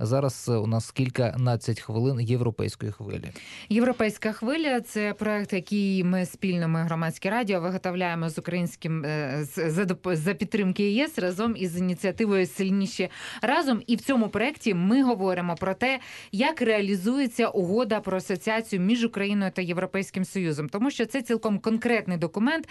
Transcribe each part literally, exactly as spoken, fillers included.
Зараз у нас кільканадцять хвилин європейської хвилі. Європейська хвиля – це проект, який ми спільно, ми громадське радіо, виготовляємо з українським за, за підтримки ЄС разом із ініціативою «Сильніші разом». І в цьому проекті ми говоримо про те, як реалізується угода про асоціацію між Україною та Європейським Союзом. Тому що це цілком конкретний документ.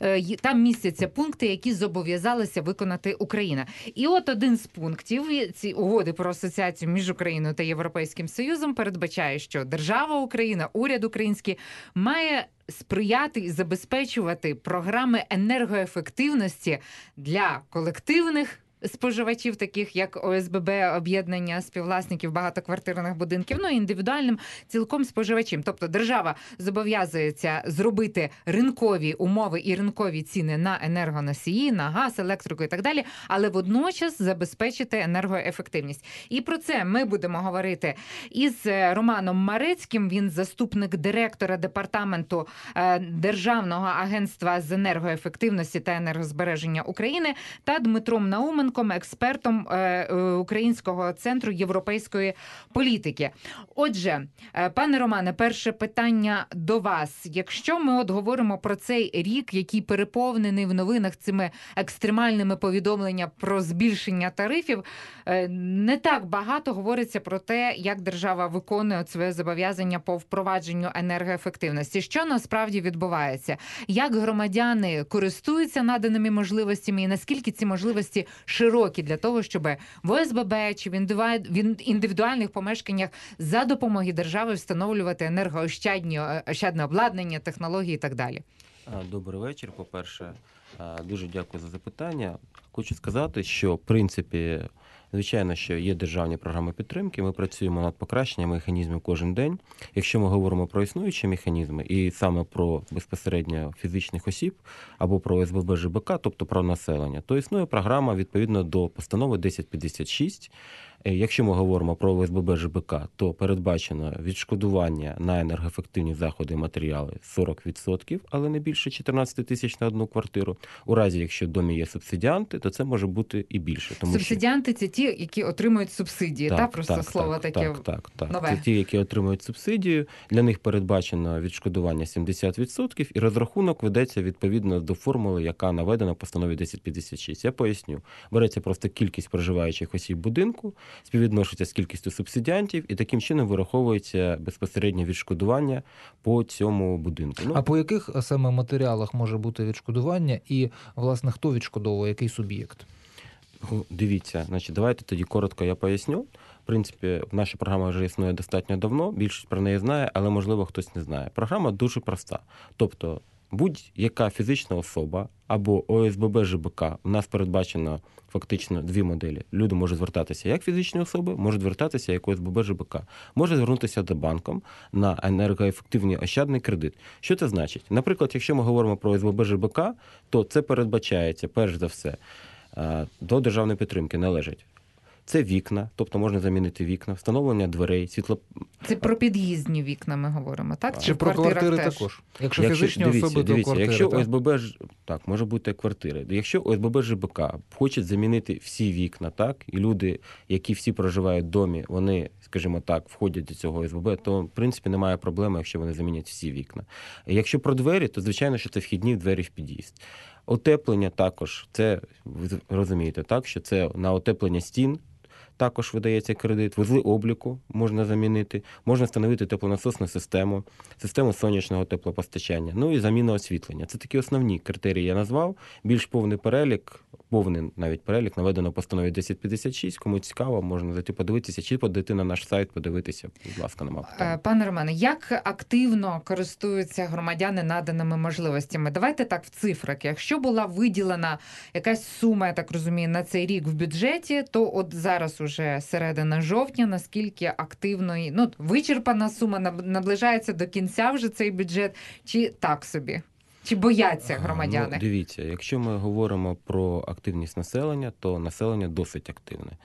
Там містяться пункти, які зобов'язалася виконати Україна. І от один з пунктів цієї угоди про асоціацію між Україною та Європейським Союзом передбачає, що держава Україна, уряд український має сприяти і забезпечувати програми енергоефективності для колективних споживачів, таких як О С Б Б, об'єднання співвласників багатоквартирних будинків, ну і індивідуальним цілком споживачам. Тобто держава зобов'язується зробити ринкові умови і ринкові ціни на енергоносії, на газ, електрику і так далі, але водночас забезпечити енергоефективність. І про це ми будемо говорити із Романом Марецьким, він заступник директора департаменту Державного агентства з енергоефективності та енергозбереження України, та Дмитром Науменком, експертом Українського центру європейської політики. Отже, пане Романе, перше питання до вас. Якщо ми от говоримо про цей рік, який переповнений в новинах цими екстремальними повідомленнями про збільшення тарифів, не так багато говориться про те, як держава виконує своє зобов'язання по впровадженню енергоефективності. Що насправді відбувається? Як громадяни користуються наданими можливостями і наскільки ці можливості широкі для того, щоб в О С Б Б чи в індивідуальних помешканнях за допомоги держави встановлювати енергоощадне обладнання, технології і так далі? Добрий вечір. По-перше, дуже дякую за запитання. Хочу сказати, що в принципі, звичайно, що є державні програми підтримки, ми працюємо над покращенням механізмів кожен день. Якщо ми говоримо про існуючі механізми і саме про безпосередньо фізичних осіб або про О С Б Б Ж Б К, тобто про населення, то існує програма відповідно до постанови десять п'ятдесят шість. Якщо ми говоримо про О С Б Б Ж Б К, то передбачено відшкодування на енергоефективні заходи і матеріали сорок відсотків, але не більше чотирнадцять тисяч на одну квартиру. У разі, якщо в домі є субсидіанти, то це може бути і більше. Тому субсидіанти що... – це ті, які отримують субсидії, так? та? Просто так, слово так, таке так, так, так. нове. Це ті, які отримують субсидію. Для них передбачено відшкодування сімдесят відсотків і розрахунок ведеться відповідно до формули, яка наведена в постанові десять п'ятдесят шість. Я поясню. Береться просто кількість проживаючих осіб будинку, співвідношується з кількістю субсидіантів, і таким чином вираховується безпосереднє відшкодування по цьому будинку. Ну, а по яких саме матеріалах може бути відшкодування і, власне, хто відшкодовує, який суб'єкт? Дивіться, значить, давайте тоді коротко я поясню. В принципі, наша програма вже існує достатньо давно, більшість про неї знає, але, можливо, хтось не знає. Програма дуже проста. Тобто, будь-яка фізична особа або О С Б Б Ж Б К, у нас передбачено фактично дві моделі. Люди можуть звертатися як фізичні особи, можуть звертатися як О С Б Б Ж Б К. Може звернутися до банку на енергоефективний ощадний кредит. Що це значить? Наприклад, якщо ми говоримо про О С Б Б Ж Б К, то це передбачається, перш за все, до державної підтримки належить. Це вікна, тобто можна замінити вікна, встановлення дверей, світло... Це про під'їздні вікна ми говоримо, так? Чи, Чи про квартири теж? Також? Якщо, якщо фізичні дивіться, особи, дивіться, то квартири, якщо так? О С Б Б, так, може бути квартири. Якщо О С Б Б Ж Б К хочуть замінити всі вікна, так, і люди, які всі проживають в домі, вони, скажімо так, входять до цього О С Б Б, то, в принципі, немає проблеми, якщо вони замінять всі вікна. Якщо про двері, то, звичайно, що це вхідні двері в під'їзд. Отеплення також, це, ви розумієте, так, що це на отеплення стін, також видається кредит, вузли обліку можна замінити, можна встановити теплонасосну систему, систему сонячного теплопостачання, ну і заміна освітлення. Це такі основні критерії я назвав. Більш повний перелік, повний навіть перелік наведено в постанові десять п'ятдесят шість. Кому цікаво, можна зайти подивитися, чи подати на наш сайт, подивитися. Будь ласка, нема питань. Пане Романе, як активно користуються громадяни наданими можливостями? Давайте так в цифрах. Якщо була виділена якась сума, я так розумію, на цей рік в бюджеті, то от зараз уже середина жовтня, наскільки активно, ну, вичерпана сума, наближається до кінця вже цей бюджет, чи так собі? Чи бояться громадяни? Ну, дивіться, якщо ми говоримо про активність населення, то населення досить активне.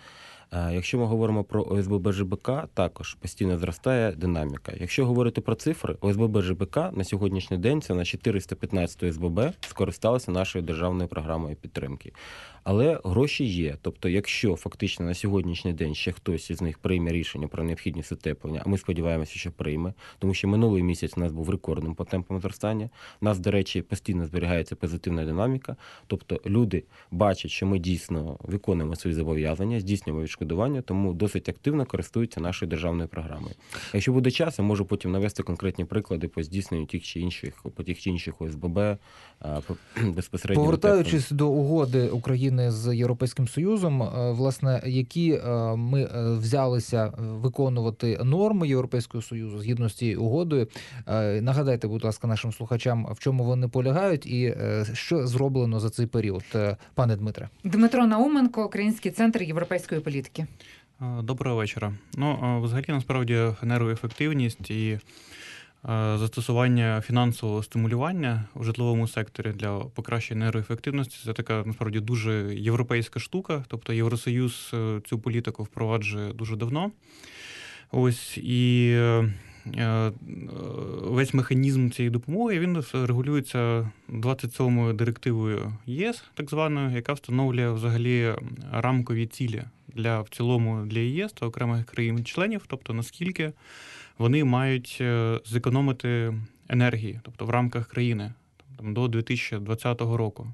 Якщо ми говоримо про ОСББ ЖБК, також постійно зростає динаміка. Якщо говорити про цифри, ОСББ ЖБК на сьогоднішній день це на чотириста п'ятнадцять ОСББ скористалися нашою державною програмою підтримки. Але гроші є. Тобто, якщо фактично на сьогоднішній день ще хтось із них прийме рішення про необхідність утеплення, а ми сподіваємося, що прийме, тому що минулий місяць у нас був рекордним по темпам зростання. У нас, до речі, постійно зберігається позитивна динаміка. Тобто люди бачать, що ми дійсно виконуємо свої зобов'язання, здійснюємо відшкодування, тому досить активно користуються нашою державною програмою. Якщо буде час, я можу потім навести конкретні приклади по здійсненню тих чи інших, по тих чи інших ОСББ безпосередньо. Повертаючись до угоди України з Європейським Союзом, власне, які ми взялися виконувати норми Європейського Союзу згідно з цією угодою. Нагадайте, будь ласка, нашим слухачам, в чому вони полягають і що зроблено за цей період, пане Дмитре. Дмитро Науменко, Український центр європейської політики. Доброго вечора. Ну, взагалі, насправді, енергоефективність і застосування фінансового стимулювання у житловому секторі для покращення енергоефективності – це така, насправді, дуже європейська штука. Тобто Євросоюз цю політику впроваджує дуже давно. Ось, і весь механізм цієї допомоги, він регулюється двадцять сьомою директивою ЄС, так званою, яка встановлює взагалі рамкові цілі для, в цілому для ЄС та окремих країн-членів, тобто наскільки вони мають зекономити енергії, тобто в рамках країни, там, до дві тисячі двадцятого року.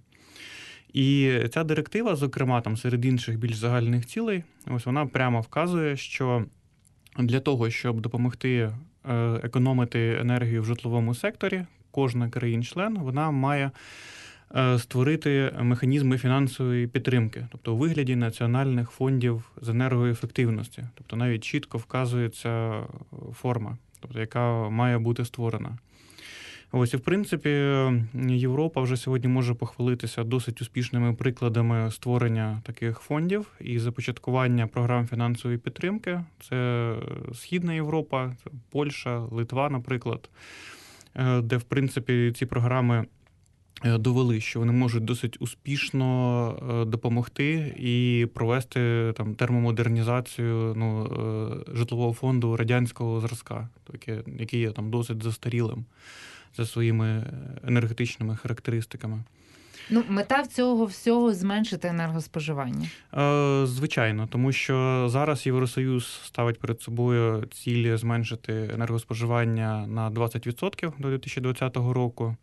І ця директива, зокрема, там серед інших більш загальних цілей, ось вона прямо вказує, що для того, щоб допомогти економити енергію в житловому секторі, кожна країн-член, вона має створити механізми фінансової підтримки, тобто у вигляді національних фондів з енергоефективності. Тобто навіть чітко вказується форма, тобто яка має бути створена. Ось, і в принципі, Європа вже сьогодні може похвалитися досить успішними прикладами створення таких фондів і започаткування програм фінансової підтримки. Це Східна Європа, це Польща, Литва, наприклад, де, в принципі, ці програми довели, що вони можуть досить успішно допомогти і провести там термомодернізацію ну, житлового фонду радянського зразка, який є там досить застарілим за своїми енергетичними характеристиками. Ну, мета в цього всього зменшити енергоспоживання? Звичайно, тому що зараз Євросоюз ставить перед собою цілі зменшити енергоспоживання на двадцять відсотків до дві тисячі двадцятого року.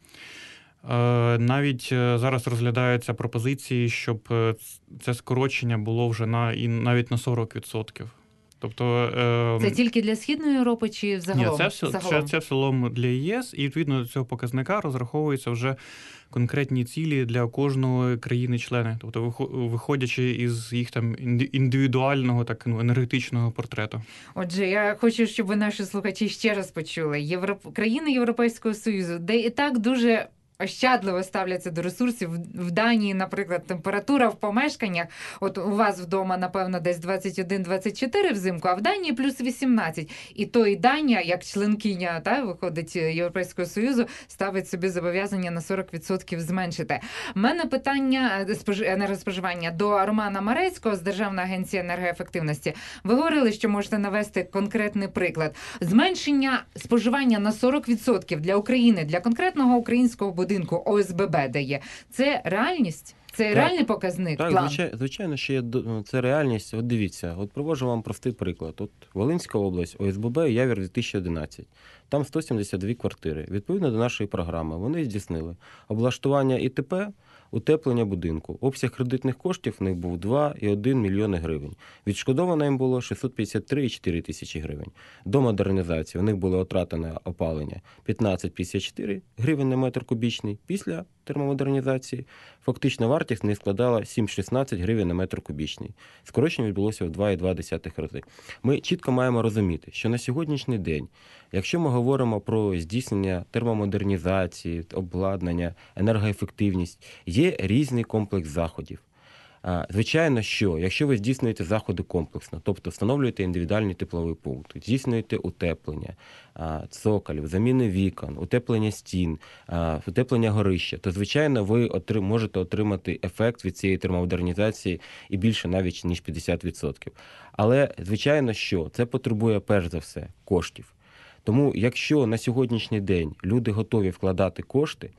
Навіть зараз розглядаються пропозиції, щоб це скорочення було вже на і навіть на сорок відсотків. Тобто, це тільки для Східної Європи чи взагалом? Ні, це все, це, це в цілому для ЄС, і відповідно до цього показника розраховуються вже конкретні цілі для кожної країни-члени, тобто виходячи із їх там індивідуального так, ну, енергетичного портрету. Отже, я хочу, щоб ви наші слухачі ще раз почули. Європ... Країни Європейського Союзу, де і так дуже ощадливо ставляться до ресурсів. В Данії, наприклад, температура в помешканнях, от у вас вдома, напевно, десь двадцять один - двадцять чотири взимку, а в Данії плюс вісімнадцять. І то і Данія, як членкиня, та, виходить, Європейського Союзу, ставить собі зобов'язання на сорок відсотків зменшити. У мене питання енергоспоживання до Романа Марецького з Державної агенції енергоефективності. Ви говорили, що можете навести конкретний приклад. Зменшення споживання на сорок відсотків для України, для конкретного українського будинку, ОСББ дає. Це реальність? Це так, реальний показник? Так, план? звичайно, звичайно, що є, це реальність. От дивіться, от привожу вам простий приклад. От Волинська область, ОСББ Явір дві тисячі одинадцять. Там сто сімдесят дві квартири. Відповідно до нашої програми, вони здійснили облаштування ІТП, утеплення будинку. Обсяг кредитних коштів в них був два цілих один мільйони гривень. Відшкодовано їм було шістсот п'ятдесят три цілих чотири тисячі гривень. До модернізації у них було втратене опалення п'ятнадцять цілих п'ятдесят чотири гривень на метр кубічний. Після термомодернізації фактична вартість не складала сім цілих шістнадцять гривень на метр кубічний. Скорочення відбулося в два цілих два десятих рази. Ми чітко маємо розуміти, що на сьогоднішній день, якщо ми говоримо про здійснення термомодернізації, обладнання, енергоефективність, є різний комплекс заходів. Звичайно, що якщо ви здійснюєте заходи комплексно, тобто встановлюєте індивідуальні теплові пункти, здійснюєте утеплення цоколів, заміни вікон, утеплення стін, утеплення горища, то, звичайно, ви можете отримати ефект від цієї термомодернізації і більше навіть, ніж п'ятдесят відсотків. Але, звичайно, що це потребує, перш за все, коштів. Тому, якщо на сьогоднішній день люди готові вкладати кошти,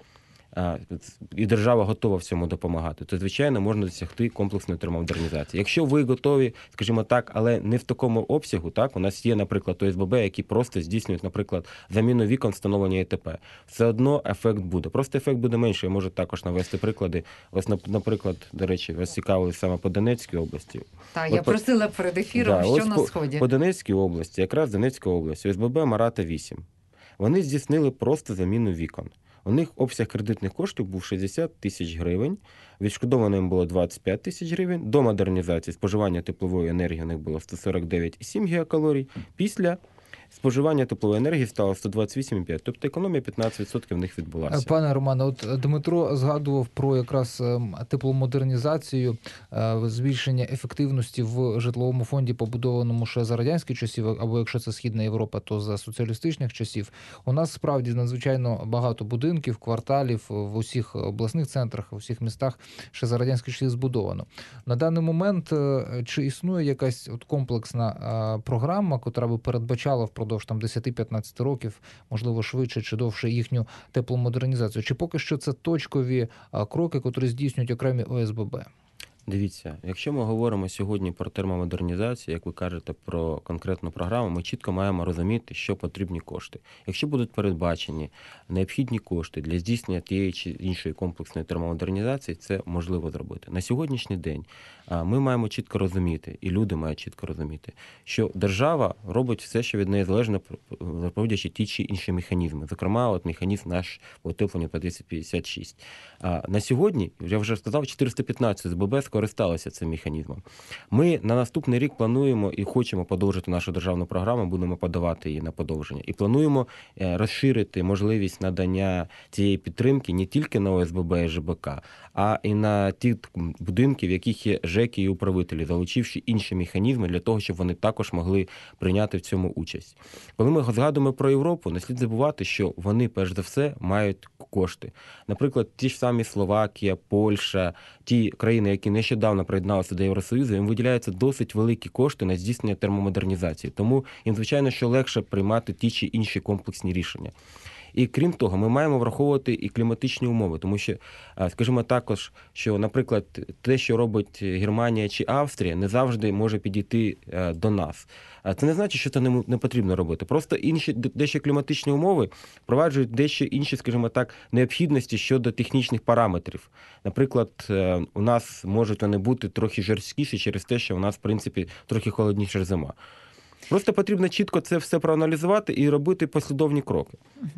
і держава готова в цьому допомагати, то, звичайно, можна досягти комплексної термомодернізації. Якщо ви готові, скажімо так, але не в такому обсягу, так, у нас є, наприклад, О С Б Б, які просто здійснюють, наприклад, заміну вікон, встановлення І Т П. Все одно ефект буде. Просто ефект буде менший. Я можу також навести приклади. Ось, наприклад, до речі, вас цікавили саме по Донецькій області. Так, От я по... просила перед ефіром, да, що ось на по, Сході. По Донецькій області, якраз Донецька область, О С Б Б Марата вісім. Вони здійснили просто заміну вікон. У них обсяг кредитних коштів був шістдесят тисяч гривень, відшкодовано їм було двадцять п'ять тисяч гривень, до модернізації споживання теплової енергії у них було сто сорок дев'ять цілих сім гігакалорій, після споживання теплової енергії стало сто двадцять вісім цілих п'ять, тобто економія п'ятнадцять відсотків в них відбулася. Пане Романе, от Дмитро згадував про якраз тепломодернізацію, збільшення ефективності в житловому фонді, побудованому ще за радянських часів, або якщо це Східна Європа, то за соціалістичних часів. У нас справді надзвичайно багато будинків, кварталів в усіх обласних центрах, в усіх містах ще за радянських часів збудовано. На даний момент чи існує якась от комплексна програма, котра би передбачала впродовж там десять-п'ятнадцять років, можливо, швидше чи довше їхню тепломодернізацію? Чи поки що це точкові кроки, котрі здійснюють окремі О С Б Б? Дивіться, якщо ми говоримо сьогодні про термомодернізацію, як ви кажете про конкретну програму, ми чітко маємо розуміти, що потрібні кошти. Якщо будуть передбачені необхідні кошти для здійснення тієї чи іншої комплексної термомодернізації, це можливо зробити. На сьогоднішній день ми маємо чітко розуміти, і люди мають чітко розуміти, що держава робить все, що від неї залежно, проводячи ті чи інші механізми. Зокрема, от механізм наш утеплення по тридцять п'ятдесят шість. А на сьогодні, я вже сказав, чотириста п'ятнадцять О С Б Б скористалися цим механізмом. Ми на наступний рік плануємо і хочемо подовжити нашу державну програму, будемо подавати її на подовження. І плануємо розширити можливість надання цієї підтримки не тільки на О С Б Б і Ж Б К, а і на ті будинки, в яких є ЖЕКи і управителі, залучивши інші механізми для того, щоб вони також могли прийняти в цьому участь. Коли ми згадуємо про Європу, не слід забувати, що вони, перш за все, мають кошти. Наприклад, ті ж самі Словакія, Польща, ті країни, які нещодавно приєдналися до Євросоюзу, їм виділяються досить великі кошти на здійснення термомодернізації. Тому їм, звичайно, що легше приймати ті чи інші комплексні рішення. І крім того, ми маємо враховувати і кліматичні умови, тому що, скажімо також, що, наприклад, те, що робить Германія чи Австрія, не завжди може підійти до нас. Це не значить, що це не потрібно робити. Просто інші дещо кліматичні умови впроваджують дещо інші, скажімо так, необхідності щодо технічних параметрів. Наприклад, у нас можуть вони бути трохи жорсткіші через те, що у нас, в принципі, трохи холодніша зима. Просто потрібно чітко це все проаналізувати і робити послідовні кроки.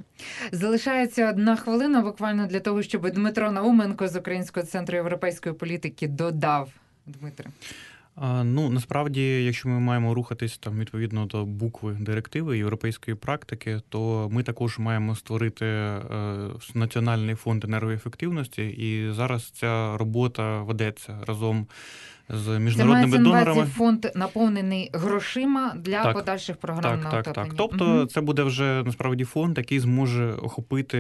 Залишається одна хвилина буквально для того, щоб Дмитро Науменко з Українського центру європейської політики додав. Дмитре. А, ну, насправді, якщо ми маємо рухатись там відповідно до букви директиви європейської практики, то ми також маємо створити е, національний фонд енергоефективності, і зараз ця робота ведеться разом з міжнародними це донорами. Це фонд наповнений грошима для так, подальших програм так, на так, отоплення. Так, тобто угу. Це буде вже насправді фонд, який зможе охопити,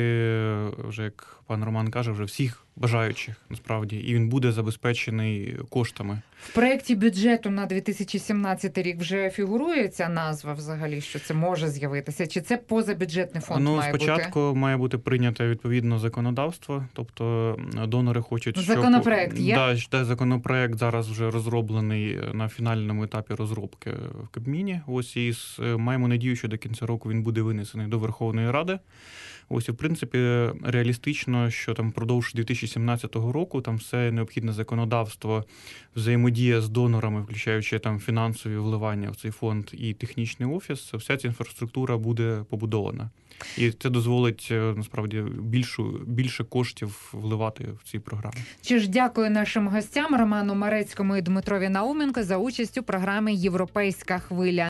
вже як пан Роман каже, вже всіх бажаючих, насправді, і він буде забезпечений коштами. В проєкті бюджету на дві тисячі сімнадцятий рік вже фігурує ця назва взагалі, що це може з'явитися? Чи це позабюджетний фонд ну, має бути? Ну, спочатку має бути прийнято відповідно законодавство, тобто донори хочуть, щоб... Законопроект є? Да, да, законопроект зараз вже розроблений на фінальному етапі розробки в Кабміні. Ось і маємо надію, що до кінця року він буде винесений до Верховної Ради. Ось, і, в принципі, реалістично, що там впродовж дві тисячі сімнадцятого року там все необхідне законодавство, взаємодія з донорами, включаючи там фінансові вливання в цей фонд і технічний офіс, вся ця інфраструктура буде побудована. І це дозволить, насправді, більшу, більше коштів вливати в ці програми. Чи ж дякую нашим гостям Роману Марецькому і Дмитрові Науменко за участь у програмі «Європейська хвиля».